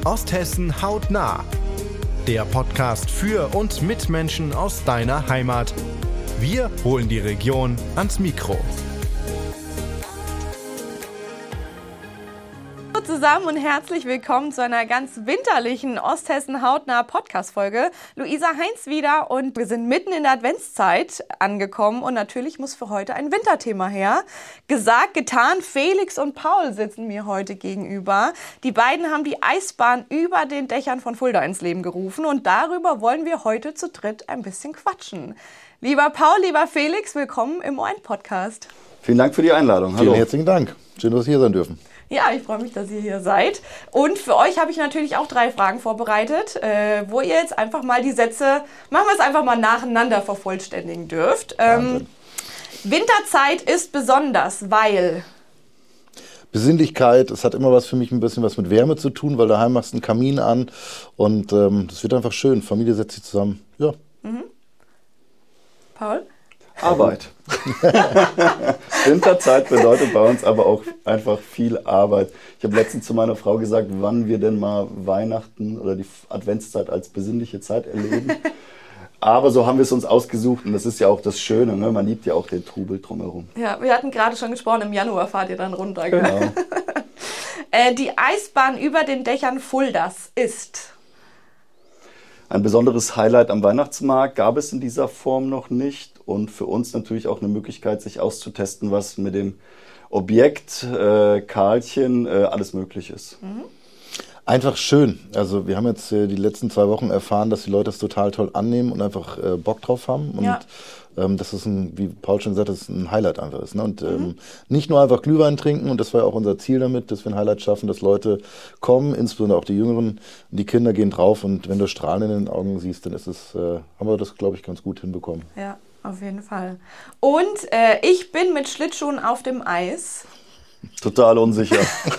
Osthessen hautnah. Der Podcast für und mit Menschen aus deiner Heimat. Wir holen die Region ans Mikro. Hallo zusammen und herzlich willkommen zu einer ganz winterlichen Osthessen hautnah Podcast-Folge. Luisa Heinz wieder und wir sind mitten in der Adventszeit angekommen und natürlich muss für heute ein Winterthema her. Gesagt, getan, Felix und Paul sitzen mir heute gegenüber. Die beiden haben die Eisbahn über den Dächern von Fulda ins Leben gerufen und darüber wollen wir heute zu dritt ein bisschen quatschen. Lieber Paul, lieber Felix, willkommen im ON-Podcast. Vielen Dank für die Einladung. Hallo. Vielen herzlichen Dank. Schön, dass wir hier sein dürfen. Ja, ich freue mich, dass ihr hier seid. Und für euch habe ich natürlich auch 3 Fragen vorbereitet, wo ihr jetzt einfach mal die Sätze, machen wir es einfach mal nacheinander vervollständigen dürft. Winterzeit ist besonders, weil... Besinnlichkeit, es hat immer was für mich ein bisschen was mit Wärme zu tun, weil daheim machst du einen Kamin an und das wird einfach schön. Familie setzt sich zusammen. Ja. Mhm. Paul? Arbeit. Winterzeit bedeutet bei uns aber auch einfach viel Arbeit. Ich habe letztens zu meiner Frau gesagt, wann wir denn mal Weihnachten oder die Adventszeit als besinnliche Zeit erleben. Aber so haben wir es uns ausgesucht und das ist ja auch das Schöne, ne? Man liebt ja auch den Trubel drumherum. Ja, wir hatten gerade schon gesprochen, im Januar fahrt ihr dann runter. Genau. Die Eisbahn über den Dächern Fuldas ist... Ein besonderes Highlight am Weihnachtsmarkt gab es in dieser Form noch nicht und für uns natürlich auch eine Möglichkeit, sich auszutesten, was mit dem Objekt Karlchen alles möglich ist. Mhm. Einfach schön. Also wir haben jetzt die letzten 2 Wochen erfahren, dass die Leute es total toll annehmen und einfach Bock drauf haben. Und ja. Das ist wie Paul schon gesagt hat, das ist ein Highlight einfach ist. Ne? Und nicht nur einfach Glühwein trinken, und das war ja auch unser Ziel damit, dass wir ein Highlight schaffen, dass Leute kommen, insbesondere auch die Jüngeren, die Kinder gehen drauf und wenn du Strahlen in den Augen siehst, dann ist es, haben wir das, glaube ich, ganz gut hinbekommen. Ja, auf jeden Fall. Und ich bin mit Schlittschuhen auf dem Eis. Total unsicher.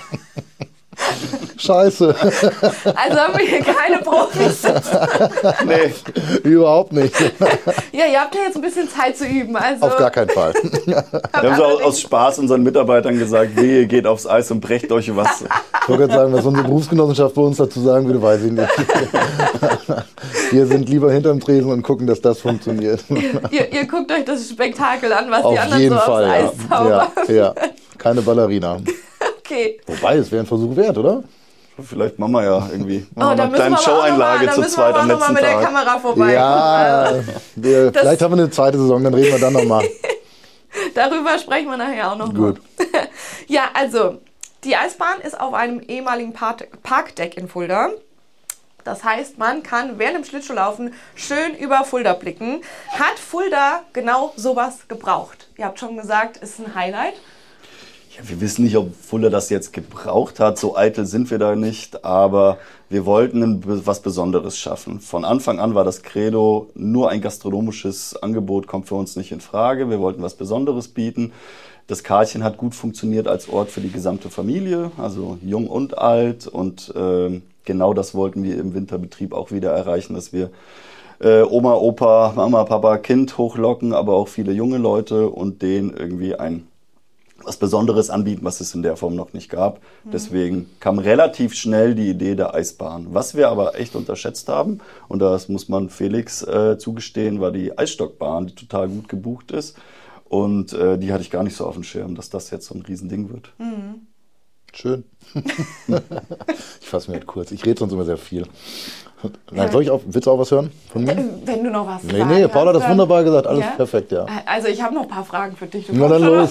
Scheiße. Also haben wir hier keine Profis. Nee, überhaupt nicht. Ja, ihr habt ja jetzt ein bisschen Zeit zu üben. Also auf gar keinen Fall. Wir haben so aus Spaß unseren Mitarbeitern gesagt, wehe, geht aufs Eis und brecht euch was. Ich wollte gerade sagen, was unsere Berufsgenossenschaft bei uns dazu sagen würde, weiß ich nicht. Wir sind lieber hinterm Tresen und gucken, dass das funktioniert. Ihr guckt euch das Spektakel an, was auf die anderen jeden so Fall, aufs Eis zaubern. Ja, keine Ballerina. Okay. Wobei, es wäre ein Versuch wert, oder? Vielleicht machen wir ja irgendwie eine kleine Showeinlage zu zweit am letzten Tag. Da müssen wir mal mit der Kamera vorbei. Ja, vielleicht haben wir eine zweite Saison, dann reden wir dann nochmal. Darüber sprechen wir nachher auch noch. Gut. Ja, also, die Eisbahn ist auf einem ehemaligen Parkdeck in Fulda. Das heißt, man kann während dem Schlittschuhlaufen schön über Fulda blicken. Hat Fulda genau sowas gebraucht? Ihr habt schon gesagt, es ist ein Highlight. Ja, wir wissen nicht, ob Fulda das jetzt gebraucht hat, so eitel sind wir da nicht, aber wir wollten was Besonderes schaffen. Von Anfang an war das Credo, nur ein gastronomisches Angebot kommt für uns nicht in Frage. Wir wollten was Besonderes bieten. Das Karlchen hat gut funktioniert als Ort für die gesamte Familie, also jung und alt. Und genau das wollten wir im Winterbetrieb auch wieder erreichen, dass wir Oma, Opa, Mama, Papa, Kind hochlocken, aber auch viele junge Leute und denen irgendwie was Besonderes anbieten, was es in der Form noch nicht gab. Deswegen kam relativ schnell die Idee der Eisbahn. Was wir aber echt unterschätzt haben, und das muss man Felix zugestehen, war die Eisstockbahn, die total gut gebucht ist. Und die hatte ich gar nicht so auf dem Schirm, dass das jetzt so ein Riesending wird. Mhm. Schön. Ich fasse mir halt kurz. Ich rede sonst immer sehr viel. Nein, willst du auch was hören von mir? Wenn du noch was sagst. Nee, Paula hat das wunderbar gesagt. Alles perfekt, ja. Also ich habe noch ein paar Fragen für dich. Na dann los.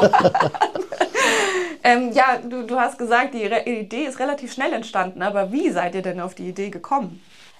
Ja, du hast gesagt, die Idee ist relativ schnell entstanden. Aber wie seid ihr denn auf die Idee gekommen?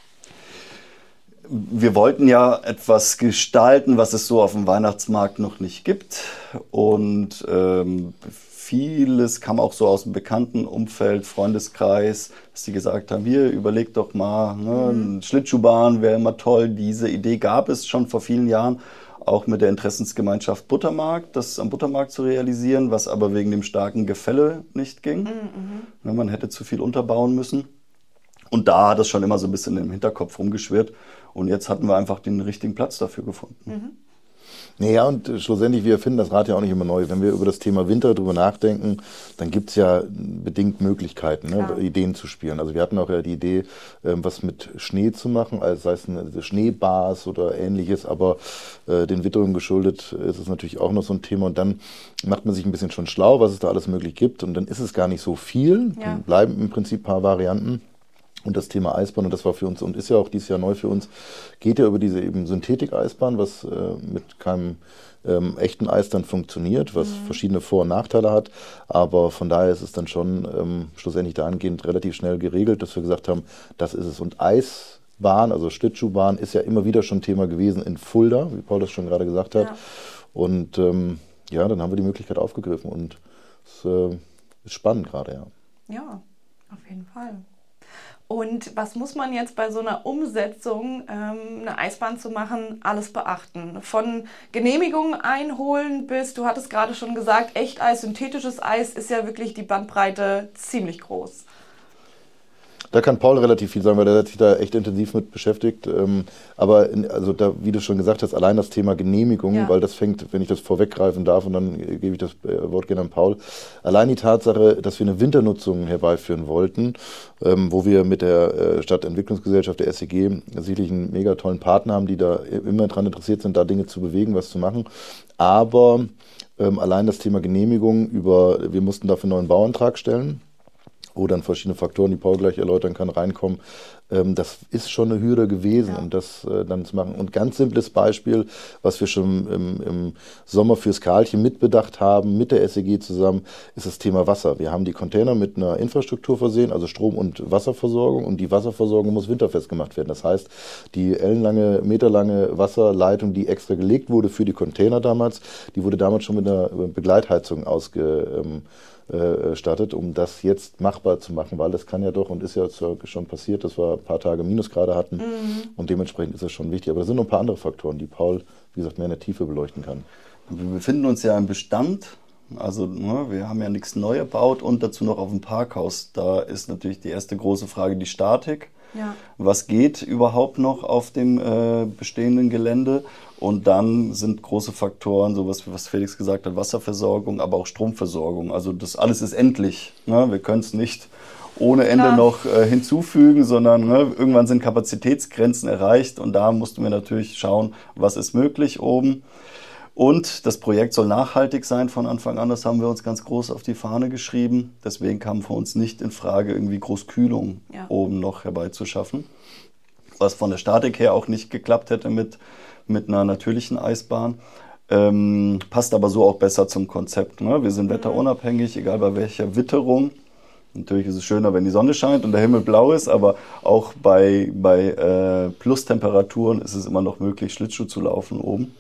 Wir wollten ja etwas gestalten, was es so auf dem Weihnachtsmarkt noch nicht gibt. Und vieles kam auch so aus dem bekannten Umfeld, Freundeskreis, dass die gesagt haben, hier, überleg doch mal, ne, eine Schlittschuhbahn wäre immer toll. Diese Idee gab es schon vor vielen Jahren, auch mit der Interessensgemeinschaft Buttermarkt, das am Buttermarkt zu realisieren, was aber wegen dem starken Gefälle nicht ging. Ne, man hätte zu viel unterbauen müssen. Und da hat es schon immer so ein bisschen im Hinterkopf rumgeschwirrt. Und jetzt hatten wir einfach den richtigen Platz dafür gefunden. Naja, und schlussendlich, wir finden das Rad ja auch nicht immer neu. Wenn wir über das Thema Winter drüber nachdenken, dann gibt's ja bedingt Möglichkeiten, ne, Ideen zu spielen. Also wir hatten auch ja die Idee, was mit Schnee zu machen, also sei es eine Schneebars oder ähnliches, aber den Witterungen geschuldet ist es natürlich auch noch so ein Thema. Und dann macht man sich ein bisschen schon schlau, was es da alles möglich gibt. Und dann ist es gar nicht so viel. Ja. Dann bleiben im Prinzip ein paar Varianten. Und das Thema Eisbahn, und das war für uns und ist ja auch dieses Jahr neu für uns, geht ja über diese eben Synthetik-Eisbahn, was mit keinem echten Eis dann funktioniert, was verschiedene Vor- und Nachteile hat. Aber von daher ist es dann schon schlussendlich dahingehend relativ schnell geregelt, dass wir gesagt haben, das ist es. Und Eisbahn, also Schlittschuhbahn, ist ja immer wieder schon Thema gewesen in Fulda, wie Paul das schon gerade gesagt hat. Ja. Und ja, dann haben wir die Möglichkeit aufgegriffen und es ist spannend gerade, ja. Ja, auf jeden Fall. Und was muss man jetzt bei so einer Umsetzung, eine Eisbahn zu machen, alles beachten? Von Genehmigungen einholen bis, du hattest gerade schon gesagt, Echteis, synthetisches Eis ist ja wirklich die Bandbreite ziemlich groß. Da kann Paul relativ viel sagen, weil der hat sich da echt intensiv mit beschäftigt. Aber also da, wie du schon gesagt hast, allein das Thema Genehmigung, weil das fängt, wenn ich das vorweggreifen darf, und dann gebe ich das Wort gerne an Paul. Allein die Tatsache, dass wir eine Winternutzung herbeiführen wollten, wo wir mit der Stadtentwicklungsgesellschaft, der SEG, sicherlich einen mega tollen Partner haben, die da immer daran interessiert sind, da Dinge zu bewegen, was zu machen. Aber allein das Thema Genehmigung wir mussten dafür einen neuen Bauantrag stellen, wo dann verschiedene Faktoren, die Paul gleich erläutern kann, reinkommen. Das ist schon eine Hürde gewesen, um das dann zu machen. Und ganz simples Beispiel, was wir schon im Sommer fürs Karlchen mitbedacht haben, mit der SEG zusammen, ist das Thema Wasser. Wir haben die Container mit einer Infrastruktur versehen, also Strom- und Wasserversorgung, und die Wasserversorgung muss winterfest gemacht werden. Das heißt, die ellenlange, meterlange Wasserleitung, die extra gelegt wurde für die Container damals, die wurde damals schon mit einer Begleitheizung ausgestattet, um das jetzt machbar zu machen, weil das kann ja doch und ist ja schon passiert, dass wir ein paar Tage Minusgrade hatten und dementsprechend ist das schon wichtig. Aber da sind noch ein paar andere Faktoren, die Paul, wie gesagt, mehr in der Tiefe beleuchten kann. Wir befinden uns ja im Bestand, also wir haben ja nichts neu gebaut und dazu noch auf dem Parkhaus. Da ist natürlich die erste große Frage die Statik. Ja. Was geht überhaupt noch auf dem bestehenden Gelände? Und dann sind große Faktoren, sowas wie was Felix gesagt hat, Wasserversorgung, aber auch Stromversorgung. Also das alles ist endlich. Ne? Wir können es nicht ohne Ende noch hinzufügen, sondern irgendwann sind Kapazitätsgrenzen erreicht und da mussten wir natürlich schauen, was ist möglich oben. Und das Projekt soll nachhaltig sein von Anfang an, das haben wir uns ganz groß auf die Fahne geschrieben. Deswegen kam für uns nicht in Frage, irgendwie Großkühlung oben noch herbeizuschaffen. Was von der Statik her auch nicht geklappt hätte mit einer natürlichen Eisbahn. Passt aber so auch besser zum Konzept. Ne? Wir sind wetterunabhängig, egal bei welcher Witterung. Natürlich ist es schöner, wenn die Sonne scheint und der Himmel blau ist, aber auch bei Plustemperaturen ist es immer noch möglich, Schlittschuh zu laufen oben.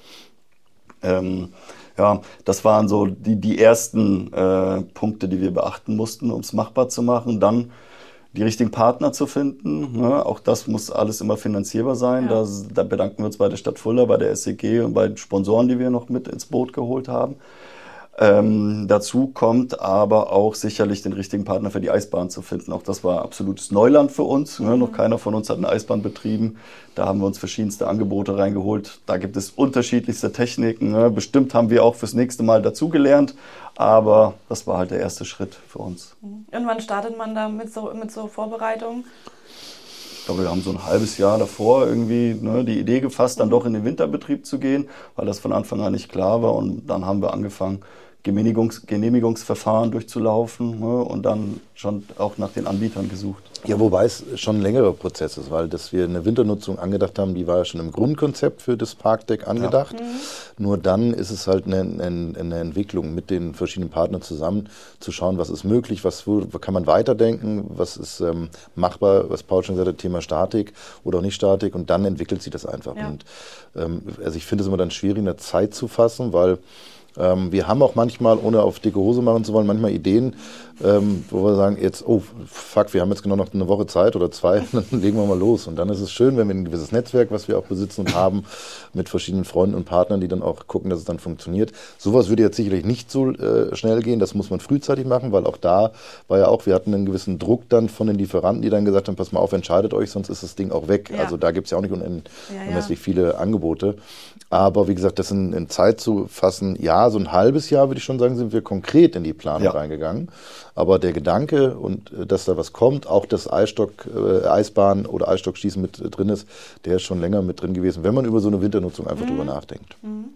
Das waren so die ersten Punkte, die wir beachten mussten, um es machbar zu machen. Dann die richtigen Partner zu finden. Ne? Auch das muss alles immer finanzierbar sein. Ja. Da bedanken wir uns bei der Stadt Fulda, bei der SEG und bei den Sponsoren, die wir noch mit ins Boot geholt haben. Dazu kommt aber auch sicherlich den richtigen Partner für die Eisbahn zu finden. Auch das war absolutes Neuland für uns. Ne? Noch keiner von uns hat eine Eisbahn betrieben. Da haben wir uns verschiedenste Angebote reingeholt. Da gibt es unterschiedlichste Techniken. Ne? Bestimmt haben wir auch fürs nächste Mal dazugelernt. Aber das war halt der erste Schritt für uns. Und wann startet man da mit so Vorbereitungen? Ich glaube, wir haben so ein halbes Jahr davor irgendwie die Idee gefasst, dann doch in den Winterbetrieb zu gehen, weil das von Anfang an nicht klar war. Und dann haben wir angefangen, Genehmigungsverfahren durchzulaufen und dann schon auch nach den Anbietern gesucht. Ja, wobei es schon ein längerer Prozess ist, weil dass wir eine Winternutzung angedacht haben, die war ja schon im Grundkonzept für das Parkdeck angedacht. Ja. Nur dann ist es halt eine Entwicklung mit den verschiedenen Partnern zusammen, zu schauen, was ist möglich, wo kann man weiterdenken, was ist machbar, was Paul schon gesagt hat, Thema Statik oder auch nicht Statik, und dann entwickelt sich das einfach. Ja. Und also ich finde es immer dann schwierig, eine Zeit zu fassen, weil Wir haben auch manchmal, ohne auf dicke Hose machen zu wollen, manchmal Ideen, wo wir sagen, jetzt, oh fuck, wir haben jetzt genau noch eine Woche Zeit oder 2, dann legen wir mal los. Und dann ist es schön, wenn wir ein gewisses Netzwerk, was wir auch besitzen und haben, mit verschiedenen Freunden und Partnern, die dann auch gucken, dass es dann funktioniert. Sowas würde jetzt sicherlich nicht so schnell gehen, das muss man frühzeitig machen, weil auch da war ja auch, wir hatten einen gewissen Druck dann von den Lieferanten, die dann gesagt haben, pass mal auf, entscheidet euch, sonst ist das Ding auch weg. Ja. Also da gibt es ja auch nicht unermesslich viele Angebote. Aber wie gesagt, das in Zeit zu fassen, ja, so ein halbes Jahr, würde ich schon sagen, sind wir konkret in die Planung reingegangen. Aber der Gedanke und dass da was kommt, auch das Eisbahn oder Eisstockschießen mit drin ist, der ist schon länger mit drin gewesen, wenn man über so eine Winternutzung einfach drüber nachdenkt.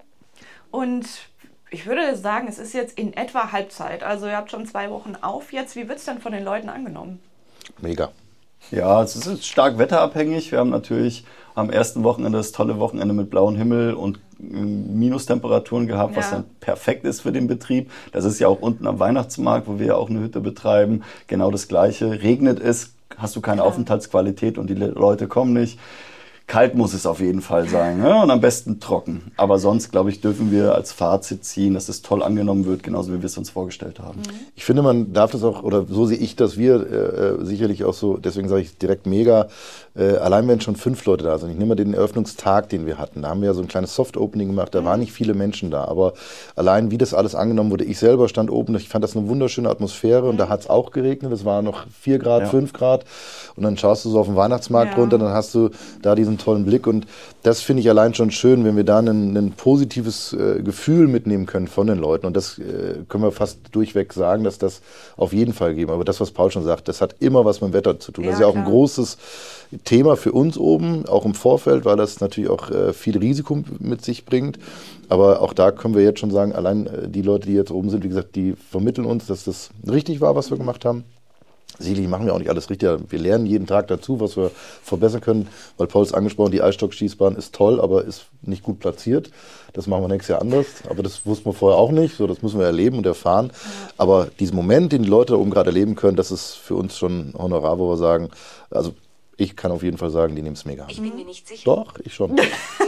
Und ich würde sagen, es ist jetzt in etwa Halbzeit. Also ihr habt schon 2 Wochen auf jetzt. Wie wird es denn von den Leuten angenommen? Mega. Ja, es ist stark wetterabhängig. Wir haben natürlich am ersten Wochenende das tolle Wochenende mit blauem Himmel und Minustemperaturen gehabt, was dann perfekt ist für den Betrieb. Das ist ja auch unten am Weihnachtsmarkt, wo wir ja auch eine Hütte betreiben, genau das Gleiche. Regnet es, hast du keine Aufenthaltsqualität und die Leute kommen nicht. Kalt muss es auf jeden Fall sein, ne? Und am besten trocken. Aber sonst, glaube ich, dürfen wir als Fazit ziehen, dass es toll angenommen wird, genauso wie wir es uns vorgestellt haben. Ich finde, man darf das auch, oder so sehe ich das, wir sicherlich auch so, deswegen sage ich direkt mega, allein wenn schon 5 Leute da sind. Ich nehme mal den Eröffnungstag, den wir hatten. Da haben wir ja so ein kleines Soft-Opening gemacht, da waren nicht viele Menschen da. Aber allein wie das alles angenommen wurde, ich selber stand oben, ich fand das eine wunderschöne Atmosphäre und da hat es auch geregnet, es war noch 4 Grad, 5 Grad und dann schaust du so auf den Weihnachtsmarkt runter, dann hast du da diesen tollen Blick und das finde ich allein schon schön, wenn wir da ein positives Gefühl mitnehmen können von den Leuten und das können wir fast durchweg sagen, dass das auf jeden Fall geben. Aber das, was Paul schon sagt, das hat immer was mit dem Wetter zu tun. Das ist ja auch ein großes Thema für uns oben, auch im Vorfeld, weil das natürlich auch viel Risiko mit sich bringt. Aber auch da können wir jetzt schon sagen, allein die Leute, die jetzt oben sind, wie gesagt, die vermitteln uns, dass das richtig war, was wir gemacht haben. Sicherlich machen wir auch nicht alles richtig. Wir lernen jeden Tag dazu, was wir verbessern können. Weil Paul ist angesprochen, die Eisstockschießbahn ist toll, aber ist nicht gut platziert. Das machen wir nächstes Jahr anders. Aber das wussten wir vorher auch nicht. So, das müssen wir erleben und erfahren. Aber diesen Moment, den die Leute da oben gerade erleben können, das ist für uns schon ein Honorar, wo wir sagen, also ich kann auf jeden Fall sagen, die nehmen es mega an. Ich bin mir nicht sicher. Doch, ich schon.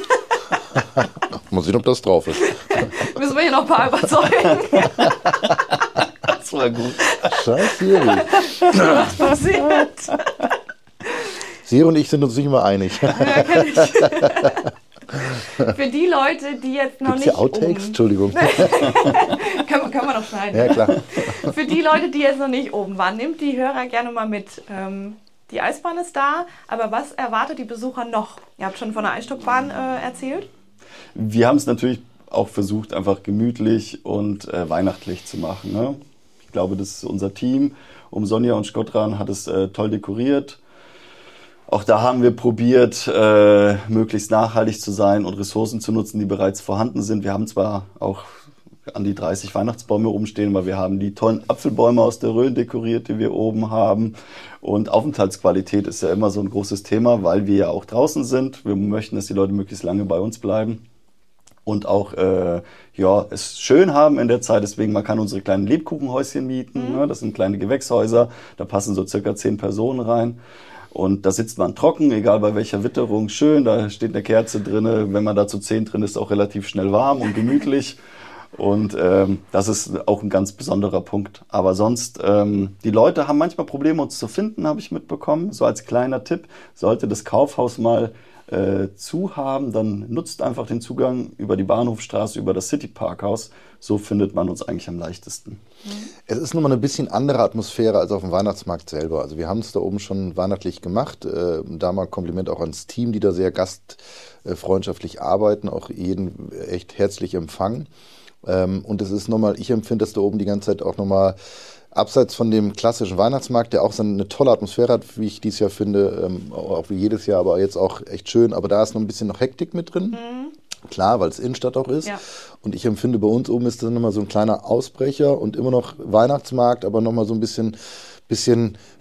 Mal sehen, ob das drauf ist. Müssen wir hier noch ein paar überzeugen. Das war gut. Scheiß Siri. Was passiert? Siri und ich sind uns nicht immer einig. Ja, kenn ich. Für die Leute, die jetzt noch Gibt's nicht hier Outtakes? Entschuldigung. Können wir noch schneiden. Ja, klar. Für die Leute, die jetzt noch nicht oben waren, nimmt die Hörer gerne mal mit. Die Eisbahn ist da, aber was erwartet die Besucher noch? Ihr habt schon von der Eisstockbahn erzählt. Wir haben es natürlich auch versucht, einfach gemütlich und weihnachtlich zu machen. Ne? Ich glaube, das ist unser Team. Sonja und Skotran hat es toll dekoriert. Auch da haben wir probiert, möglichst nachhaltig zu sein und Ressourcen zu nutzen, die bereits vorhanden sind. Wir haben zwar auch an die 30 Weihnachtsbäume rumstehen, aber wir haben die tollen Apfelbäume aus der Rhön dekoriert, die wir oben haben. Und Aufenthaltsqualität ist ja immer so ein großes Thema, weil wir ja auch draußen sind. Wir möchten, dass die Leute möglichst lange bei uns bleiben. Und auch es schön haben in der Zeit. Deswegen, man kann unsere kleinen Lebkuchenhäuschen mieten. Ne? Das sind kleine Gewächshäuser. Da passen so circa 10 Personen rein. Und da sitzt man trocken, egal bei welcher Witterung. Schön, da steht eine Kerze drin. Wenn man da zu 10 drin ist, auch relativ schnell warm und gemütlich. Und das ist auch ein ganz besonderer Punkt. Aber sonst, die Leute haben manchmal Probleme, uns zu finden, habe ich mitbekommen. So als kleiner Tipp, sollte das Kaufhaus mal zu haben, dann nutzt einfach den Zugang über die Bahnhofstraße, über das City Parkhaus. So findet man uns eigentlich am leichtesten. Es ist nochmal eine bisschen andere Atmosphäre als auf dem Weihnachtsmarkt selber. Also wir haben es da oben schon weihnachtlich gemacht. Da mal Kompliment auch ans Team, die da sehr gastfreundschaftlich arbeiten, auch jeden echt herzlich empfangen. Und es ist nochmal, ich empfinde das da oben die ganze Zeit auch nochmal abseits von dem klassischen Weihnachtsmarkt, der auch so eine tolle Atmosphäre hat, wie ich dieses Jahr finde, auch wie jedes Jahr, aber jetzt auch echt schön. Aber da ist noch ein bisschen noch Hektik mit drin. Klar, weil es Innenstadt auch ist. Ja. Und ich empfinde, bei uns oben ist das nochmal so ein kleiner Ausbrecher und immer noch Weihnachtsmarkt, aber nochmal so ein bisschen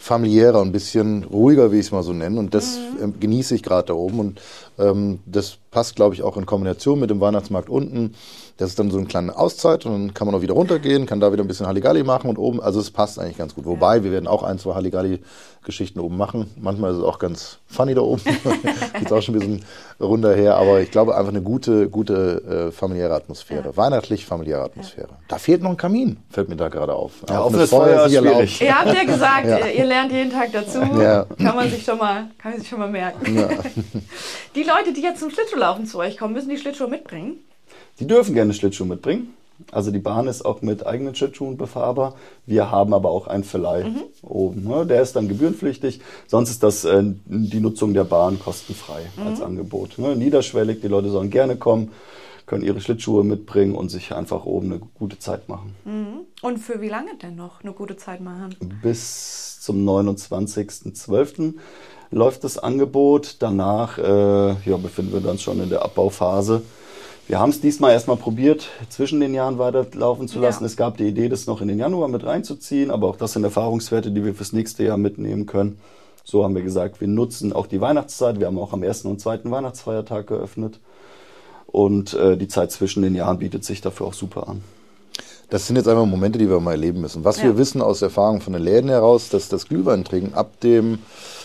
familiärer und ein bisschen ruhiger, wie ich es mal so nenne. Und das genieße ich gerade da oben. Und das passt, glaube ich, auch in Kombination mit dem Weihnachtsmarkt unten. Das ist dann so eine kleine Auszeit und dann kann man auch wieder runtergehen, kann da wieder ein bisschen Halligalli machen und oben, also es passt eigentlich ganz gut. Wobei, wir werden auch 1, 2 Halligalli-Geschichten oben machen. Manchmal ist es auch ganz funny da oben. Geht's auch schon ein bisschen runter her, aber ich glaube einfach eine gute familiäre Atmosphäre. Ja. Weihnachtlich familiäre Atmosphäre. Ja. Da fehlt noch ein Kamin, fällt mir da gerade auf. Ja, offenes Feuer ist schwierig. Ihr habt ja gesagt, ihr lernt jeden Tag dazu. Ja. Kann man sich schon mal merken. Ja. Die Leute, die jetzt zum Schlittschuhlaufen zu euch kommen, müssen die Schlittschuhe mitbringen? Die dürfen gerne Schlittschuhe mitbringen. Also die Bahn ist auch mit eigenen Schlittschuhen befahrbar. Wir haben aber auch einen Verleih oben. Ne? Der ist dann gebührenpflichtig. Sonst ist das die Nutzung der Bahn kostenfrei als Angebot. Ne? Niederschwellig, die Leute sollen gerne kommen, können ihre Schlittschuhe mitbringen und sich einfach oben eine gute Zeit machen. Und für wie lange denn noch eine gute Zeit machen? Bis zum 29.12. läuft das Angebot. Danach befinden wir uns schon in der Abbauphase. Wir haben es diesmal erstmal probiert, zwischen den Jahren weiterlaufen zu lassen. Ja. Es gab die Idee, das noch in den Januar mit reinzuziehen, aber auch das sind Erfahrungswerte, die wir fürs nächste Jahr mitnehmen können. So haben wir gesagt, wir nutzen auch die Weihnachtszeit. Wir haben auch am 1. und 2. Weihnachtsfeiertag geöffnet. Und die Zeit zwischen den Jahren bietet sich dafür auch super an. Das sind jetzt einfach Momente, die wir mal erleben müssen. Was wir wissen aus Erfahrung von den Läden heraus, dass das Glühweintrinken ab dem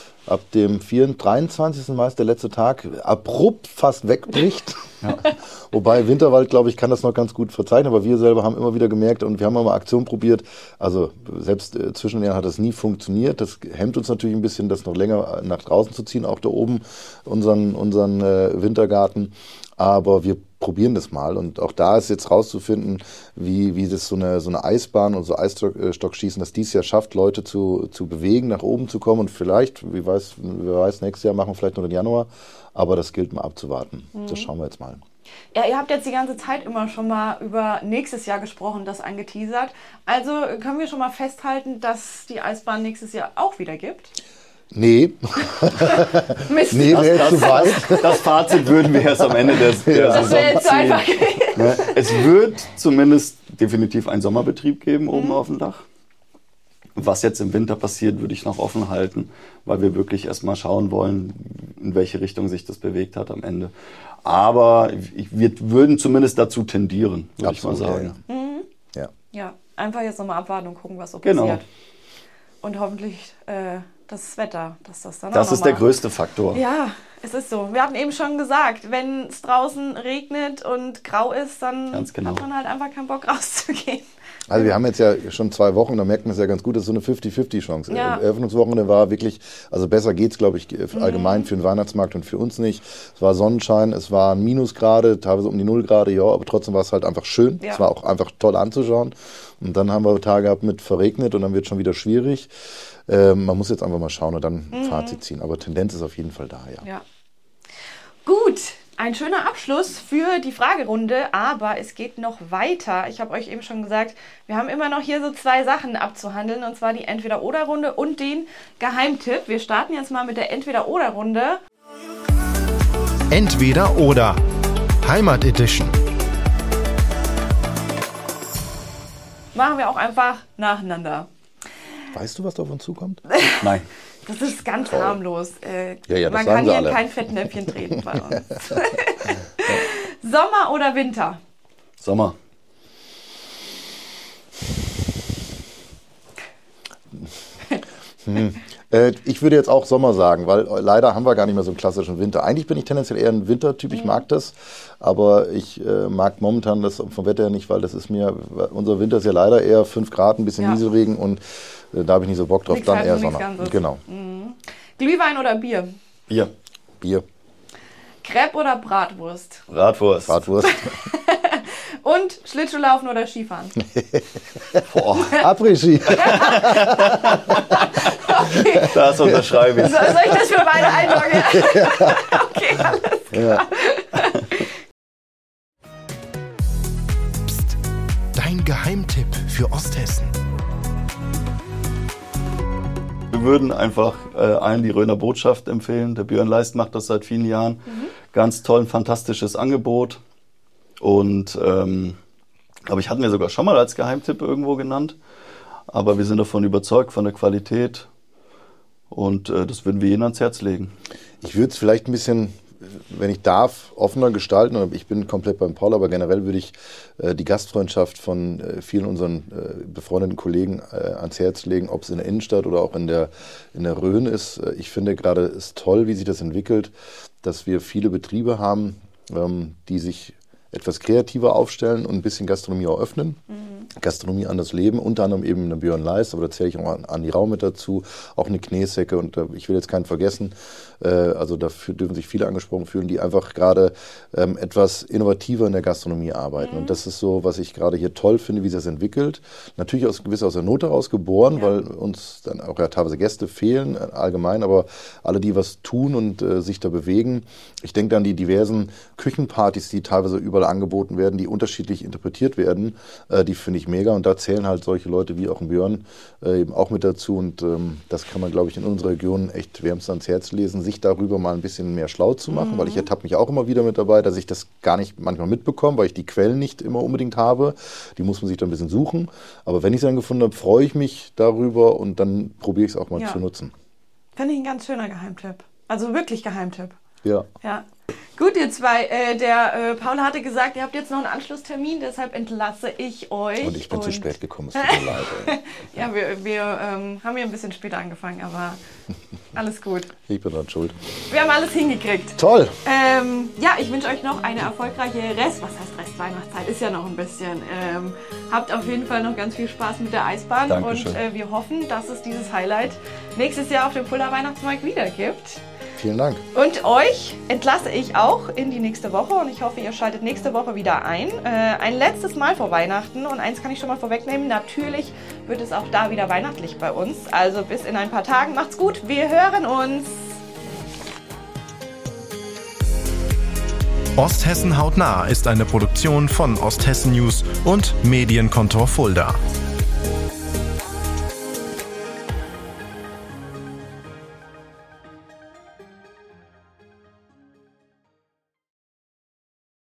23. Mai ist der letzte Tag, abrupt fast wegbricht. Ja. Wobei Winterwald, glaube ich, kann das noch ganz gut verzeichnen, aber wir selber haben immer wieder gemerkt und wir haben mal Aktionen probiert, also selbst zwischen den Jahren hat das nie funktioniert. Das hemmt uns natürlich ein bisschen, das noch länger nach draußen zu ziehen, auch da oben unseren Wintergarten. Aber wir probieren das mal und auch da ist jetzt rauszufinden, wie das so eine Eisbahn und so Eisstockschießen, dass dies ja schafft, Leute zu bewegen, nach oben zu kommen und vielleicht, wer weiß, nächstes Jahr machen wir vielleicht noch den Januar, aber das gilt mal abzuwarten. Das schauen wir jetzt mal. Ja, ihr habt jetzt die ganze Zeit immer schon mal über nächstes Jahr gesprochen, das angeteasert. Also können wir schon mal festhalten, dass die Eisbahn nächstes Jahr auch wieder gibt? Nee. Mist. Nee, wäre jetzt zu weit. Das Fazit würden wir erst am Ende der Saison ziehen. Es wird zumindest definitiv einen Sommerbetrieb geben oben auf dem Dach. Was jetzt im Winter passiert, würde ich noch offen halten, weil wir wirklich erstmal schauen wollen, in welche Richtung sich das bewegt hat am Ende. Aber wir würden zumindest dazu tendieren, würde ich mal sagen. Ja, einfach jetzt nochmal abwarten und gucken, was so passiert. Und hoffentlich das Wetter, dass das dann auch Das ist der größte Faktor. Ja, es ist so. Wir hatten eben schon gesagt, wenn es draußen regnet und grau ist, dann hat man halt einfach keinen Bock rauszugehen. Also wir haben jetzt ja schon 2 Wochen, da merkt man es ja ganz gut, das ist so eine 50-50-Chance. Ja. Eröffnungswochenende war wirklich, also besser geht's, glaube ich, allgemein für den Weihnachtsmarkt und für uns nicht. Es war Sonnenschein, es waren Minusgrade, teilweise um die 0 Grad, ja, aber trotzdem war es halt einfach schön. Ja. Es war auch einfach toll anzuschauen. Und dann haben wir Tage gehabt mit verregnet und dann wird es schon wieder schwierig. Man muss jetzt einfach mal schauen und dann ein Fazit ziehen. Aber Tendenz ist auf jeden Fall da, ja. Gut. Ein schöner Abschluss für die Fragerunde, aber es geht noch weiter. Ich habe euch eben schon gesagt, wir haben immer noch hier so 2 Sachen abzuhandeln, und zwar die Entweder-Oder-Runde und den Geheimtipp. Wir starten jetzt mal mit der Entweder-Oder-Runde. Entweder-Oder. Heimat Edition. Machen wir auch einfach nacheinander. Weißt du, was da auf uns zukommt? Nein. Das ist ganz harmlos. Man kann hier in kein Fettnäpfchen treten bei uns. Sommer oder Winter? Sommer. Ich würde jetzt auch Sommer sagen, weil leider haben wir gar nicht mehr so einen klassischen Winter. Eigentlich bin ich tendenziell eher ein Wintertyp, ich mag das, aber ich mag momentan das vom Wetter nicht, weil unser Winter ist ja leider eher 5 Grad, ein bisschen Nieselregen und da habe ich nicht so Bock drauf, nichts dann eher Sommer. Genau. Glühwein oder Bier? Bier. Crepe oder Bratwurst? Bratwurst. Und Schlittschuhlaufen oder Skifahren? Après-Ski. Okay. Das unterschreibe ich. Soll ich das für beide einloggen? Okay, alles klar. Psst, dein Geheimtipp für Osthessen. Wir würden einfach allen die Röner Botschaft empfehlen. Der Björn Leist macht das seit vielen Jahren. Ganz toll, ein fantastisches Angebot. Und glaube ich, hatten wir sogar schon mal als Geheimtipp irgendwo genannt. Aber wir sind davon überzeugt, von der Qualität. Und das würden wir Ihnen ans Herz legen. Ich würde es vielleicht ein bisschen wenn ich darf, offener gestalten. Und ich bin komplett beim Paul, aber generell würde ich die Gastfreundschaft von vielen unseren befreundeten Kollegen ans Herz legen, ob es in der Innenstadt oder auch in der Rhön ist. Ich finde gerade ist toll, wie sich das entwickelt, dass wir viele Betriebe haben, die sich etwas kreativer aufstellen und ein bisschen Gastronomie auch öffnen. Gastronomie an das Leben, unter anderem eben eine Björn Leist, aber da zähle ich auch an Andi Rau mit dazu, auch eine Knesecke und ich will jetzt keinen vergessen, also dafür dürfen sich viele angesprochen fühlen, die einfach gerade etwas innovativer in der Gastronomie arbeiten und das ist so, was ich gerade hier toll finde, wie sich das entwickelt. Natürlich gewiss aus der Not heraus geboren, weil uns dann auch ja teilweise Gäste fehlen, allgemein, aber alle, die was tun und sich da bewegen. Ich denke an die diversen Küchenpartys, die teilweise überall angeboten werden, die unterschiedlich interpretiert werden, die finde ich mega und da zählen halt solche Leute wie auch ein Björn eben auch mit dazu und das kann man, glaube ich, in unserer Region echt wärmstens ans Herz lesen, sich darüber mal ein bisschen mehr schlau zu machen, weil ich ertappe mich auch immer wieder mit dabei, dass ich das gar nicht manchmal mitbekomme, weil ich die Quellen nicht immer unbedingt habe, die muss man sich dann ein bisschen suchen, aber wenn ich es dann gefunden habe, freue ich mich darüber und dann probiere ich es auch mal zu nutzen. Finde ich ein ganz schöner Geheimtipp, also wirklich Geheimtipp. Ja. Gut, ihr zwei. Der Paul hatte gesagt, ihr habt jetzt noch einen Anschlusstermin, deshalb entlasse ich euch. Und ich bin zu spät gekommen, es tut mir leid. Ey. Ja, wir haben hier ein bisschen später angefangen, aber alles gut. Ich bin dran schuld. Wir haben alles hingekriegt. Toll. Ja, ich wünsche euch noch eine erfolgreiche Restweihnachtszeit ist ja noch ein bisschen. Habt auf jeden Fall noch ganz viel Spaß mit der Eisbahn. Dankeschön. Und wir hoffen, dass es dieses Highlight nächstes Jahr auf dem Fulda Weihnachtsmarkt wieder gibt. Vielen Dank. Und euch entlasse ich auch in die nächste Woche und ich hoffe, ihr schaltet nächste Woche wieder ein. Ein letztes Mal vor Weihnachten und eins kann ich schon mal vorwegnehmen, natürlich wird es auch da wieder weihnachtlich bei uns. Also bis in ein paar Tagen. Macht's gut, wir hören uns. Osthessen hautnah ist eine Produktion von Osthessen News und Medienkontor Fulda.